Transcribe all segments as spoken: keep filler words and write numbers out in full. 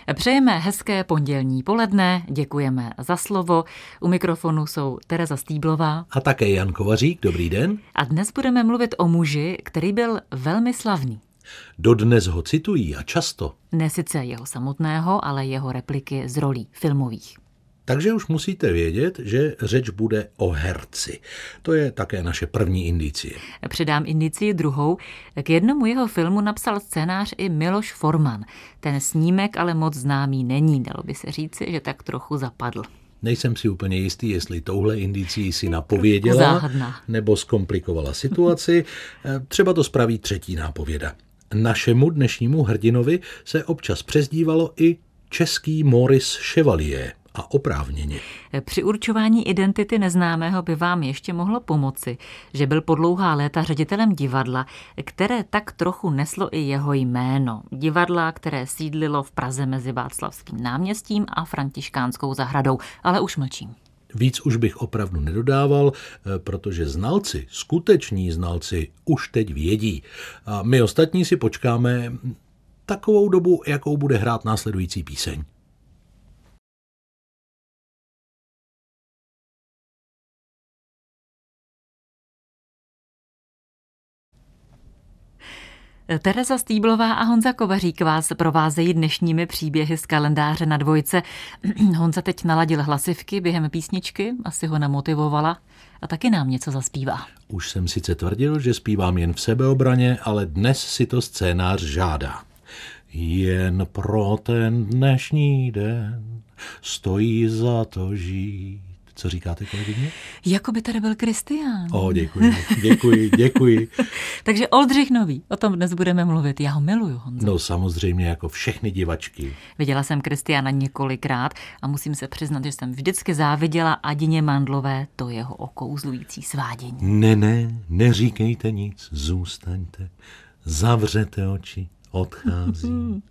Přejeme hezké pondělní poledne, děkujeme za slovo. U mikrofonu jsou Tereza Stýblová a také Jan Kovařík. Dobrý den. A dnes budeme mluvit o muži, který byl velmi slavný. Dodnes ho citují a často. Ne sice jeho samotného, ale jeho repliky z rolí filmových. Takže už musíte vědět, že řeč bude o herci. To je také naše první indicie. Přidám indicii druhou. K jednomu jeho filmu napsal scénář i Miloš Forman. Ten snímek ale moc známý není, dalo by se říci, že tak trochu zapadl. Nejsem si úplně jistý, jestli touhle indicii si napověděla nebo zkomplikovala situaci. Třeba to spraví třetí nápověda. Našemu dnešnímu hrdinovi se občas přezdívalo i český Maurice Chevalier. A oprávněně. Při určování identity neznámého by vám ještě mohlo pomoci, že byl po dlouhá léta ředitelem divadla, které tak trochu neslo i jeho jméno. Divadla, které sídlilo v Praze mezi Václavským náměstím a Františkánskou zahradou, ale už mlčím. Víc už bych opravdu nedodával, protože znalci, skuteční znalci, už teď vědí. A my ostatní si počkáme takovou dobu, jakou bude hrát následující píseň. Tereza Stýblová a Honza Kovařík vás provázejí dnešními příběhy z kalendáře na dvojce. Honza teď naladil hlasivky během písničky, asi ho namotivovala a taky nám něco zaspívá. Už jsem sice tvrdil, že zpívám jen v sebeobraně, ale dnes si to scénář žádá. Jen pro ten dnešní den stojí za to žít. Co říkáte, kolegyně? Jako by tady byl Kristián. O, děkuji, děkuji, děkuji. Takže Oldřich Nový, o tom dnes budeme mluvit. Já ho miluju, Honzo. No samozřejmě, jako všechny divačky. Viděla jsem Kristiána několikrát a musím se přiznat, že jsem vždycky záviděla Adině Mandlové to jeho okouzlující svádění. Ne, ne, neříkejte nic, zůstaňte, zavřete oči, odchází.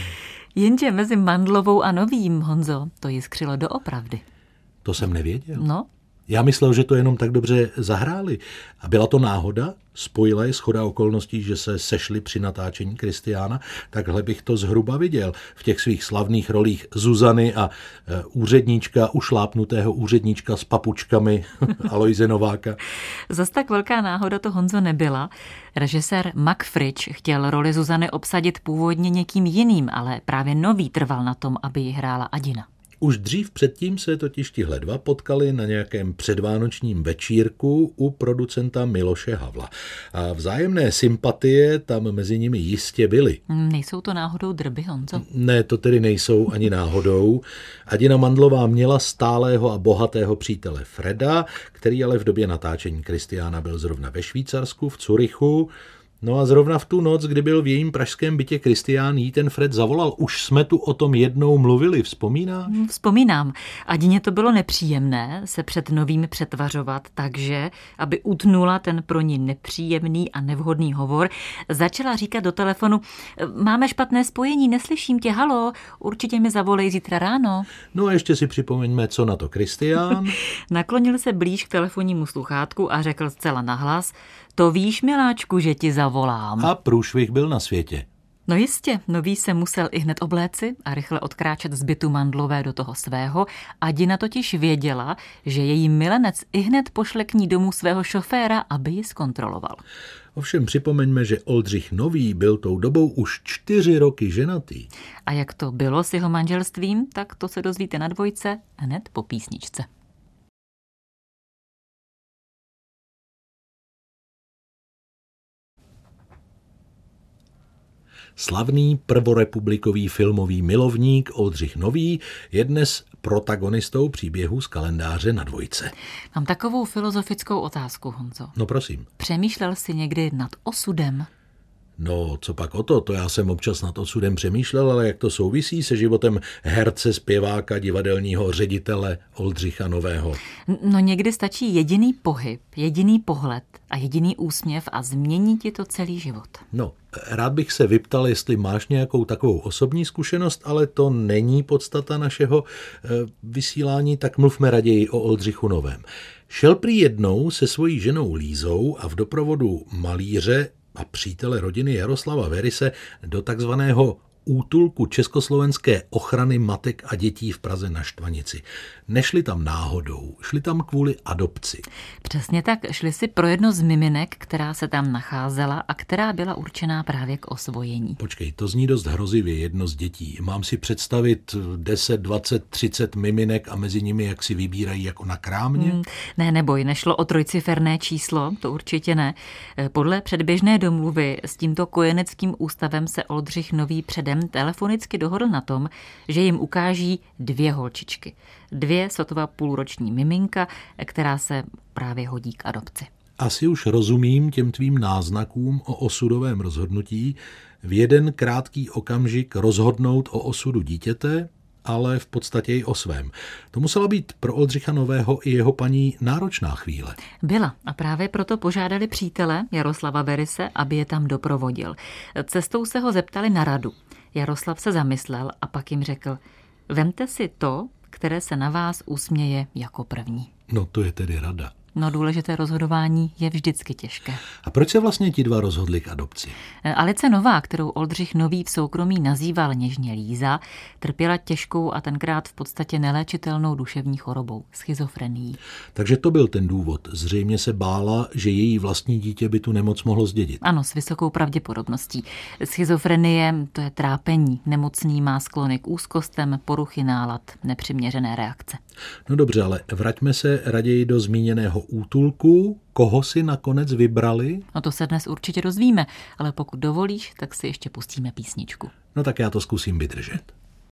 Jenže mezi Mandlovou a Novým, Honzo, to jiskřilo doopravdy. To jsem nevěděl. No. Já myslel, že to jenom tak dobře zahráli. A byla to náhoda? Spojila je shoda okolností, že se sešli při natáčení Kristiána? Takhle bych to zhruba viděl v těch svých slavných rolích Zuzany a e, úředníčka, ušlápnutého úředníčka s papučkami Aloise Nováka. Zas tak velká náhoda to, Honzo, nebyla. Režisér Mac Fridge chtěl roli Zuzany obsadit původně někým jiným, ale právě Nový trval na tom, aby ji hrála Adina. Už dřív předtím se totiž tihle dva potkali na nějakém předvánočním večírku u producenta Miloše Havla. A vzájemné sympatie tam mezi nimi jistě byly. Nejsou to náhodou drby, Honzo? Ne, to tedy nejsou ani náhodou. Adina Mandlová měla stálého a bohatého přítele Freda, který ale v době natáčení Kristiána byl zrovna ve Švýcarsku, v Curychu. No a zrovna v tu noc, kdy byl v jejím pražském bytě Kristián, jí ten Fred zavolal. Už jsme tu o tom jednou mluvili, vzpomínáš? Vzpomínám. Adině to bylo nepříjemné se před Novým přetvařovat, takže, aby utnula ten pro ní nepříjemný a nevhodný hovor, začala říkat do telefonu: máme špatné spojení, neslyším tě, halo, určitě mi zavolej zítra ráno. No a ještě si připomeňme, co na to Kristián. Naklonil se blíž k telefonnímu sluchátku a řekl zcela nahlas: to víš, miláčku, že ti zavolám. A průšvih byl na světě. No jistě, Nový se musel i hned obléci a rychle odkráčet z bytu Mandlové do toho svého. Adina totiž věděla, že její milenec i hned pošle k ní domů svého šoféra, aby ji zkontroloval. Ovšem připomeňme, že Oldřich Nový byl tou dobou už čtyři roky ženatý. A jak to bylo s jeho manželstvím, tak to se dozvíte na dvojce hned po písničce. Slavný prvorepublikový filmový milovník Oldřich Nový je dnes protagonistou příběhu z kalendáře na dvojce. Mám takovou filozofickou otázku, Honzo. No prosím. Přemýšlel jsi někdy nad osudem? No, co pak o to? To já jsem občas nad osudem přemýšlel, ale jak to souvisí se životem herce, zpěváka, divadelního ředitele Oldřicha Nového? No někdy stačí jediný pohyb, jediný pohled a jediný úsměv a změní ti to celý život. No, rád bych se vyptal, jestli máš nějakou takovou osobní zkušenost, ale to není podstata našeho e, vysílání, tak mluvme raději o Oldřichu Novém. Šel prý jednou se svojí ženou Lízou a v doprovodu malíře a přítele rodiny Jaroslava Verise do takzvaného útulku Československé ochrany matek a dětí v Praze na Štvanici. Nešli tam náhodou, šli tam kvůli adopci. Přesně tak, šli si pro jedno z miminek, která se tam nacházela a která byla určená právě k osvojení. Počkej, to zní dost hrozivě, jedno z dětí. Mám si představit deset, dvacet, třicet miminek a mezi nimi jak si vybírají jako na krámě? Hmm, ne, neboj, nešlo o trojciferné číslo, to určitě ne. Podle předběžné domluvy s tímto kojeneckým ústavem se Oldřich Nový předem telefonicky dohodl na tom, že jim ukáží dvě holčičky. Dvě sotva půlroční miminka, která se právě hodí k adopci. Asi už rozumím těm tvým náznakům o osudovém rozhodnutí. V jeden krátký okamžik rozhodnout o osudu dítěte, ale v podstatě i o svém. To musela být pro Oldřicha Nového i jeho paní náročná chvíle. Byla a právě proto požádali přítele Jaroslava Berise, aby je tam doprovodil. Cestou se ho zeptali na radu. Jaroslav se zamyslel a pak jim řekl: vemte si to, které se na vás usměje jako první. No to je tedy rada. No důležité rozhodování je vždycky těžké. A proč se vlastně ti dva rozhodli k adopci? Alice Nová, kterou Oldřich Nový v soukromí nazýval něžně Líza, trpěla těžkou a tenkrát v podstatě neléčitelnou duševní chorobou, schizofrenií. Takže to byl ten důvod. Zřejmě se bála, že její vlastní dítě by tu nemoc mohlo zdědit. Ano, s vysokou pravděpodobností. Schizofrenie, to je trápení. Nemocný má sklony k úzkostem, poruchy nálad, nepřiměřené reakce. No dobře, ale vraťme se raději do zmíněného útulku. Koho si nakonec vybrali? No to se dnes určitě dozvíme, ale pokud dovolíš, tak si ještě pustíme písničku. No tak já to zkusím vydržet.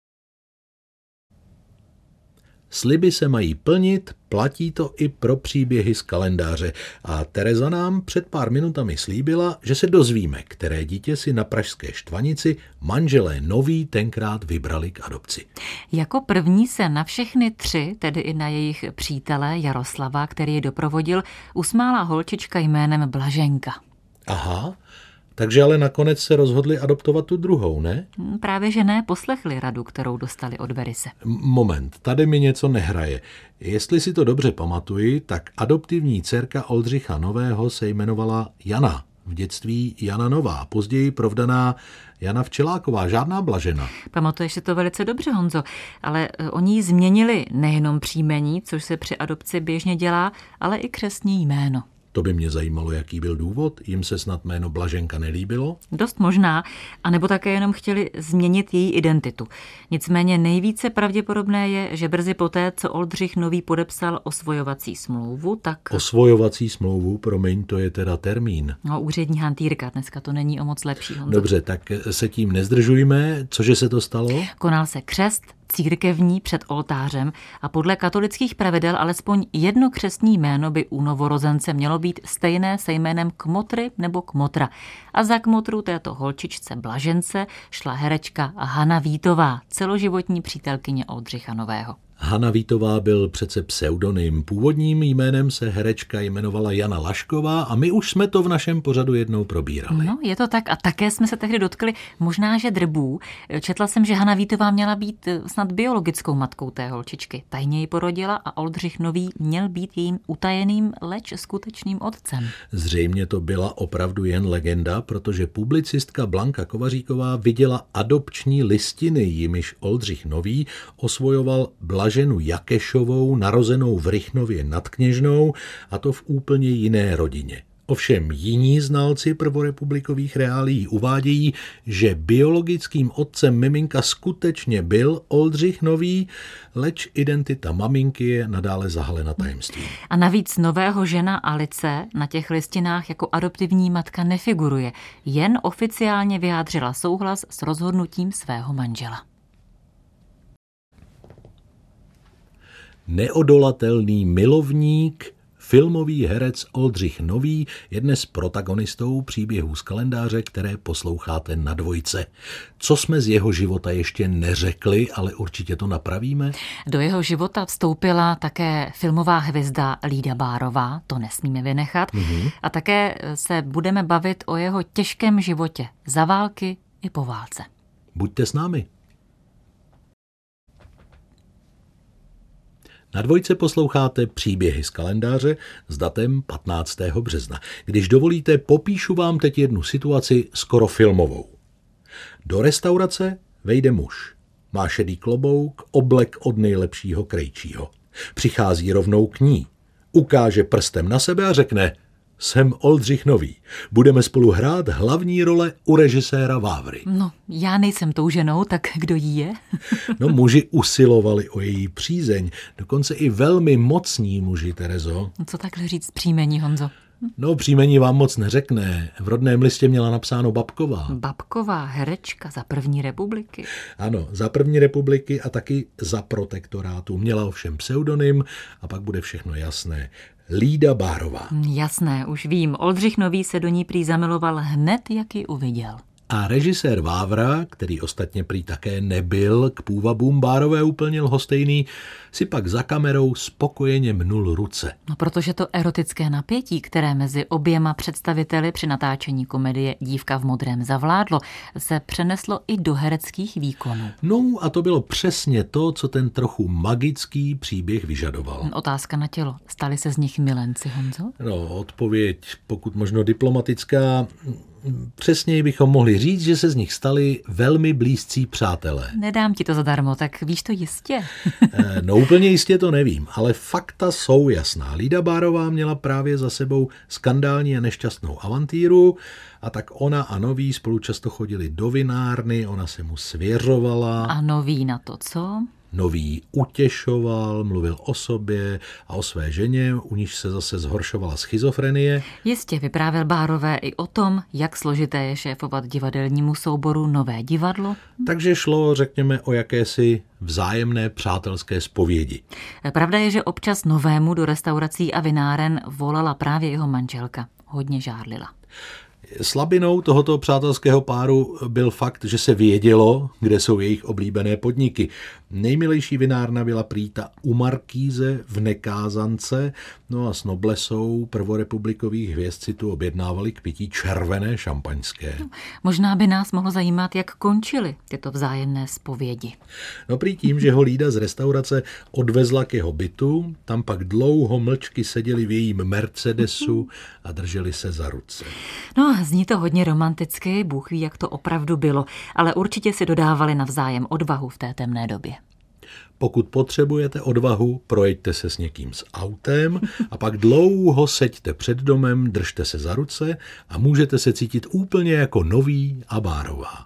Sliby se mají plnit, platí to i pro příběhy z kalendáře. A Tereza nám před pár minutami slíbila, že se dozvíme, které dítě si na pražské Štvanici manželé Noví tenkrát vybrali k adopci. Jako první se na všechny tři, tedy i na jejich přítele Jaroslava, který je doprovodil, usmála holčička jménem Blaženka. Aha. Takže ale nakonec se rozhodli adoptovat tu druhou, ne? Právě že ne, poslechli radu, kterou dostali od Berise. Moment, tady mi něco nehraje. Jestli si to dobře pamatuji, tak adoptivní dcerka Oldřicha Nového se jmenovala Jana. V dětství Jana Nová, později provdaná Jana Včeláková, žádná Blažena. Pamatuješ si to velice dobře, Honzo, ale oni změnili nejenom příjmení, což se při adopci běžně dělá, ale i křestní jméno. To by mě zajímalo, jaký byl důvod. Jim se snad jméno Blaženka nelíbilo? Dost možná, anebo také jenom chtěli změnit její identitu. Nicméně nejvíce pravděpodobné je, že brzy poté, co Oldřich Nový podepsal osvojovací smlouvu, tak... Osvojovací smlouvu, promiň, to je teda termín. No, úřední hantýrka, dneska to není o moc lepší, Honzo. Dobře, tak se tím nezdržujme. Cože se to stalo? Konal se křest církevní před oltářem a podle katolických pravidel alespoň jedno křestní jméno by u novorozence mělo být stejné se jménem Kmotry nebo Kmotra. A za Kmotru této holčičce Blažence šla herečka Hana Vítová, celoživotní přítelkyně Oldřicha Nového. Hana Vítová byl přece pseudonym. Původním jménem se herečka jmenovala Jana Lašková a my už jsme to v našem pořadu jednou probírali. No, je to tak a také jsme se tehdy dotkli možná, že drbů. Četla jsem, že Hana Vítová měla být snad biologickou matkou té holčičky. Tajně ji porodila a Oldřich Nový měl být jejím utajeným, leč skutečným otcem. Zřejmě to byla opravdu jen legenda, protože publicistka Blanka Kovaříková viděla adopční listiny, jimiž Oldřich Nový osvojoval Blaženu Jakešovou, narozenou v Rychnově nad Kněžnou, a to v úplně jiné rodině. Ovšem jiní znalci prvorepublikových reálií uvádějí, že biologickým otcem miminka skutečně byl Oldřich Nový, leč identita maminky je nadále zahalena tajemstvím. A navíc Nového žena Alice na těch listinách jako adoptivní matka nefiguruje, jen oficiálně vyjádřila souhlas s rozhodnutím svého manžela. Neodolatelný milovník, filmový herec Oldřich Nový je dnes protagonistou příběhů z kalendáře, které posloucháte na Dvojce. Co jsme z jeho života ještě neřekli, ale určitě to napravíme? Do jeho života vstoupila také filmová hvězda Lída Bárová, to nesmíme vynechat. Mm-hmm. A také se budeme bavit o jeho těžkém životě za války i po válce. Buďte s námi. Na Dvojce posloucháte příběhy z kalendáře s datem patnáctého března. Když dovolíte, popíšu vám teď jednu situaci skoro filmovou. Do restaurace vejde muž. Má šedý klobouk, oblek od nejlepšího krejčího. Přichází rovnou k ní. Ukáže prstem na sebe a řekne: jsem Oldřich Nový. Budeme spolu hrát hlavní role u režiséra Vávry. No, já nejsem tou ženou, tak kdo jí je? No, muži usilovali o její přízeň. Dokonce i velmi mocní muži, Terezo. Co takhle říct příjmení, Honzo? No, příjmení vám moc neřekne. V rodném listě měla napsáno Babková. Babková, herečka za první republiky. Ano, za první republiky a taky za protektorátu. Měla ovšem pseudonym a pak bude všechno jasné. Lída Bárová. Jasné, už vím. Oldřich Nový se do ní prý zamiloval hned, jak ji uviděl. A režisér Vávra, který ostatně prý také nebyl k půvabům Bárové úplně lhostejný, si pak za kamerou spokojeně mnul ruce. No, protože to erotické napětí, které mezi oběma představiteli při natáčení komedie Dívka v modrém zavládlo, se přeneslo i do hereckých výkonů. No a to bylo přesně to, co ten trochu magický příběh vyžadoval. Otázka na tělo. Stali se z nich milenci, Honzo? No, odpověď pokud možno diplomatická. Přesněji bychom mohli říct, že se z nich stali velmi blízcí přátelé. Nedám ti to zadarmo, tak víš to jistě. No úplně jistě to nevím, ale fakta jsou jasná. Lída Bárová měla právě za sebou skandální a nešťastnou avantýru a tak ona a Nový spolu často chodili do vinárny, ona se mu svěřovala. A Nový na to co? Nový utěšoval, mluvil o sobě a o své ženě, u níž se zase zhoršovala schizofrenie. Jistě vyprávěl Bárové i o tom, jak složité je šéfovat divadelnímu souboru Nové divadlo. Takže šlo, řekněme, o jakési vzájemné přátelské zpovědi. Pravda je, že občas Novému do restaurací a vináren volala právě jeho manželka. Hodně žárlila. Slabinou tohoto přátelského páru byl fakt, že se vědělo, kde jsou jejich oblíbené podniky. Nejmilejší vinárna byla prý ta u Markíze v Nekázance, no a s noblesou prvorepublikových hvězd si tu objednávali k pití červené šampaňské. No, možná by nás mohlo zajímat, jak končily tyto vzájemné zpovědi. No prý tím, že ho Lída z restaurace odvezla k jeho bytu, tam pak dlouho mlčky seděli v jejím Mercedesu a drželi se za ruce. No, zní to hodně romanticky, Bůh ví, jak to opravdu bylo, ale určitě si dodávali navzájem odvahu v té temné době. Pokud potřebujete odvahu, projeďte se s někým s autem a pak dlouho seďte před domem, držte se za ruce a můžete se cítit úplně jako Nový a Bárová.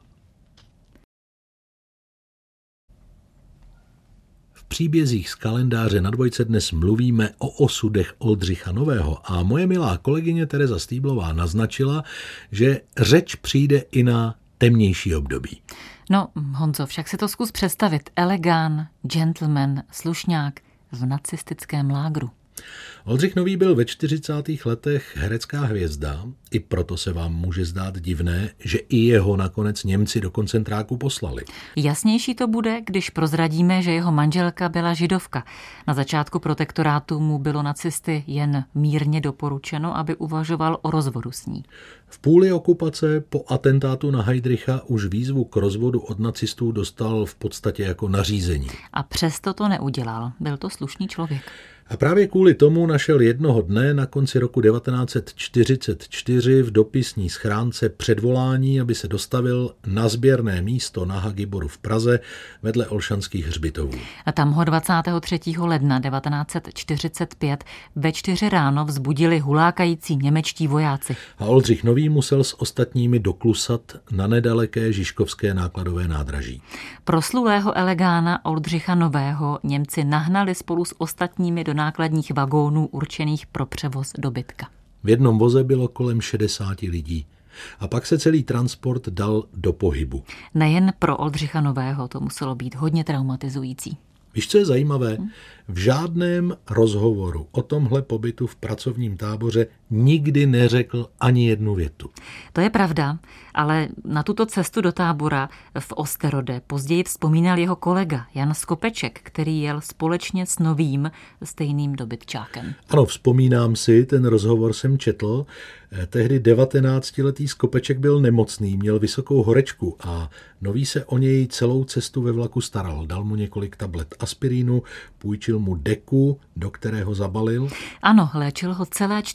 V příbězích z kalendáře na Dvojce dnes mluvíme o osudech Oldřicha Nového a moje milá kolegyně Tereza Stýblová naznačila, že řeč přijde i na temnější období. No, Honzo, však si to zkus představit. Elegán, gentleman, slušňák v nacistickém lágru. Oldřich Nový byl ve čtyřicátých letech herecká hvězda, i proto se vám může zdát divné, že i jeho nakonec Němci do koncentráku poslali. Jasnější to bude, když prozradíme, že jeho manželka byla židovka. Na začátku protektorátu mu bylo nacisty jen mírně doporučeno, aby uvažoval o rozvodu s ní. V půli okupace po atentátu na Heydricha už výzvu k rozvodu od nacistů dostal v podstatě jako nařízení. A přesto to neudělal. Byl to slušný člověk. A právě kvůli tomu našel jednoho dne na konci roku devatenáct set čtyřicet čtyři v dopisní schránce předvolání, aby se dostavil na sběrné místo na Hagiboru v Praze vedle Olšanských hřbitovů. A tam ho dvacátého třetího ledna devatenáct set čtyřicet pět ve čtyři ráno vzbudili hulákající němečtí vojáci. A Oldřich Nový musel s ostatními doklusat na nedaleké Žižkovské nákladové nádraží. Proslulého elegána Oldřicha Nového Němci nahnali spolu s ostatními do nákladních vagónů určených pro převoz dobytka. V jednom voze bylo kolem šedesáti lidí. A pak se celý transport dal do pohybu. Nejen pro Oldřicha Nového to muselo být hodně traumatizující. Víš, co je zajímavé? V žádném rozhovoru o tomhle pobytu v pracovním táboře nikdy neřekl ani jednu větu. To je pravda, ale na tuto cestu do tábora v Osterode později vzpomínal jeho kolega Jan Skopeček, který jel společně s Novým stejným dobytčákem. Ano, vzpomínám si, ten rozhovor jsem četl. Tehdy devatenáctiletý Skopeček byl nemocný, měl vysokou horečku a Nový se o něj celou cestu ve vlaku staral. Dal mu několik tablet aspirínu, půjčil mu deku, do kterého zabalil. Ano, léčil ho celé čtyři dny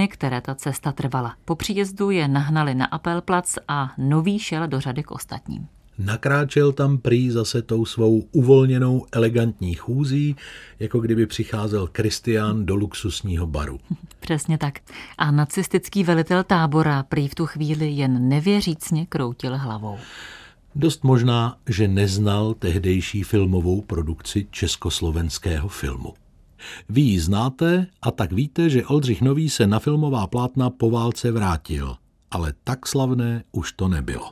dny, které ta cesta trvala. Po příjezdu je nahnali na Appelplatz a Nový šel do řady k ostatním. Nakráčel tam prý zase tou svou uvolněnou elegantní chůzí, jako kdyby přicházel Kristián do luxusního baru. Přesně tak. A nacistický velitel tábora prý v tu chvíli jen nevěřícně kroutil hlavou. Dost možná, že neznal tehdejší filmovou produkci československého filmu. Vy ji znáte a tak víte, že Oldřich Nový se na filmová plátna po válce vrátil, ale tak slavné už to nebylo.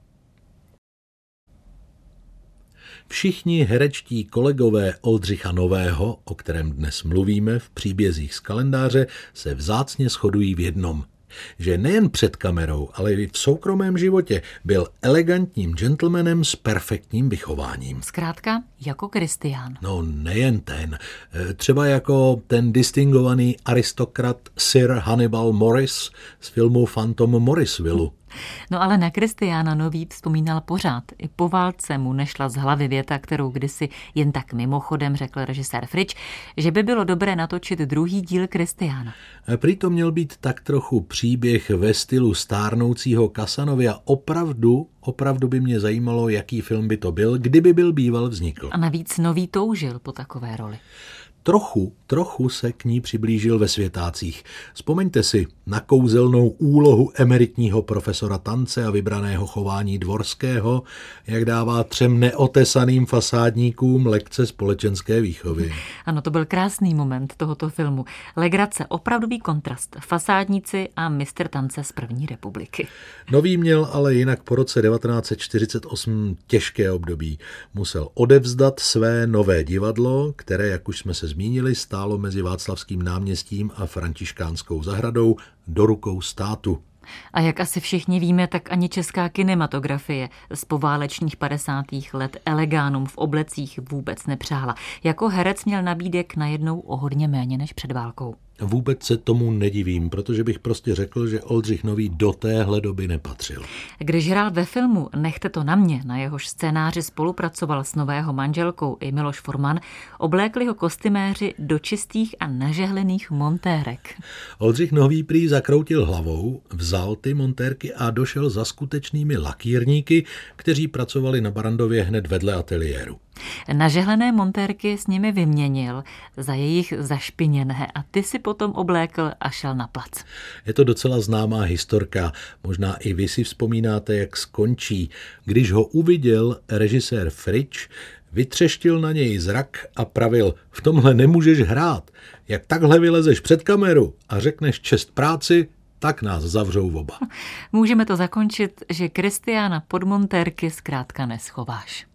Všichni herečtí kolegové Oldřicha Nového, o kterém dnes mluvíme v příbězích z kalendáře, se vzácně shodují v jednom, že nejen před kamerou, ale i v soukromém životě byl elegantním gentlemanem s perfektním vychováním. Zkrátka jako Kristián. No nejen ten, třeba jako ten distingovaný aristokrat Sir Hannibal Morris z filmu Phantom Morrisville. No ale na Kristiána Nový vzpomínal pořád. I po válce mu nešla z hlavy věta, kterou kdysi jen tak mimochodem řekl režisér Fritsch, že by bylo dobré natočit druhý díl Kristiána. Prý to měl být tak trochu příběh ve stylu stárnoucího Casanovy a opravdu, opravdu by mě zajímalo, jaký film by to byl, kdyby byl býval vznikl. A navíc Nový toužil po takové roli. Trochu, trochu se k ní přiblížil ve Světácích. Vzpomeňte si na kouzelnou úlohu emeritního profesora tance a vybraného chování Dvorského, jak dává třem neotesaným fasádníkům lekce společenské výchovy. Ano, to byl krásný moment tohoto filmu. Legrace, opravdový kontrast. Fasádníci a mistr tance z první republiky. Nový měl ale jinak po roce devatenáct set čtyřicet osm těžké období. Musel odevzdat své nové divadlo, které, jak už jsme se zmínili, stálo mezi Václavským náměstím a Františkánskou zahradou do rukou státu. A jak asi všichni víme, tak ani česká kinematografie z poválečných padesátých let elegánům v oblecích vůbec nepřála. Jako herec měl nabídek najednou o hodně méně než před válkou. Vůbec se tomu nedivím, protože bych prostě řekl, že Oldřich Nový do téhle doby nepatřil. Když hrál ve filmu Nechte to na mě, na jehož scénáři spolupracoval s nového manželkou i Miloš Forman, oblékli ho kostyméři do čistých a nažehlených montérek. Oldřich Nový prý zakroutil hlavou, vzal ty montérky a došel za skutečnými lakírníky, kteří pracovali na Barrandově hned vedle ateliéru. Nažehlené montérky s nimi vyměnil za jejich zašpiněné a ty si potom oblékl a šel na plac. Je to docela známá historka, možná i vy si vzpomínáte, jak skončí. Když ho uviděl režisér Fritsch, vytřeštil na něj zrak a pravil: v tomhle nemůžeš hrát, jak takhle vylezeš před kameru a řekneš čest práci, tak nás zavřou oba. Můžeme to zakončit, že Kristiána pod montérky zkrátka neschováš.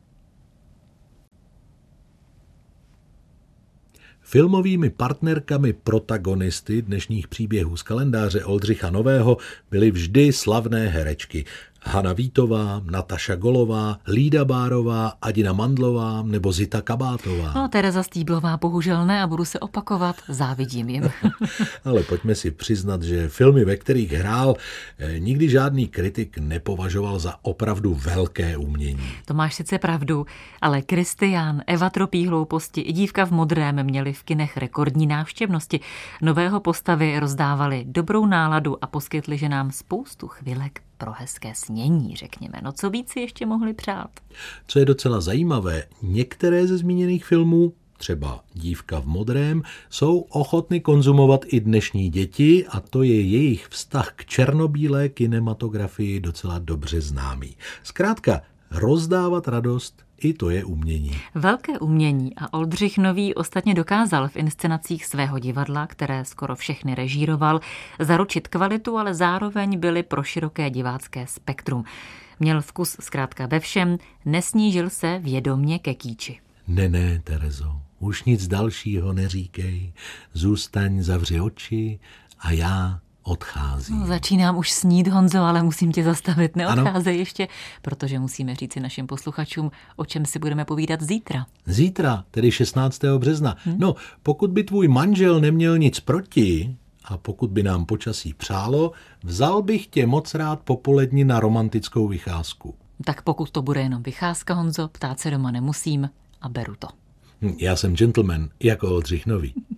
Filmovými partnerkami protagonisty dnešních příběhů z kalendáře Oldřicha Nového byly vždy slavné herečky. Hana Vítová, Nataša Golová, Lída Bárová, Adina Mandlová nebo Zita Kabátová. No, Tereza Stýblová bohužel ne a budu se opakovat, závidím jim. Ale pojďme si přiznat, že filmy, ve kterých hrál, nikdy žádný kritik nepovažoval za opravdu velké umění. To máš sice pravdu, ale Kristián, Eva tropí hlouposti i Dívka v modrém měli v kinech rekordní návštěvnosti. Nového postavy rozdávali dobrou náladu a poskytli ženám spoustu chvilek pro hezké snění, řekněme. No co víc si ještě mohli přát? Co je docela zajímavé, některé ze zmíněných filmů, třeba Dívka v modrém, jsou ochotny konzumovat i dnešní děti a to je jejich vztah k černobílé kinematografii docela dobře známý. Zkrátka, rozdávat radost, i to je umění. Velké umění a Oldřich Nový ostatně dokázal v inscenacích svého divadla, které skoro všechny režíroval, zaručit kvalitu, ale zároveň byly pro široké divácké spektrum. Měl vkus zkrátka ve všem, nesnížil se vědomě ke kýči. Ne, ne, Terezo, už nic dalšího neříkej, zůstaň, zavři oči a já odcházím. No, začínám už snít, Honzo, ale musím tě zastavit. Neodcházej ano? ještě, protože musíme říci našim posluchačům, o čem si budeme povídat zítra. Zítra, tedy šestnáctého března. Hm? No, pokud by tvůj manžel neměl nic proti a pokud by nám počasí přálo, vzal bych tě moc rád popolední na romantickou vycházku. Tak pokud to bude jenom vycházka, Honzo, ptát se doma nemusím a beru to. Já jsem gentleman jako Oldřich Nový.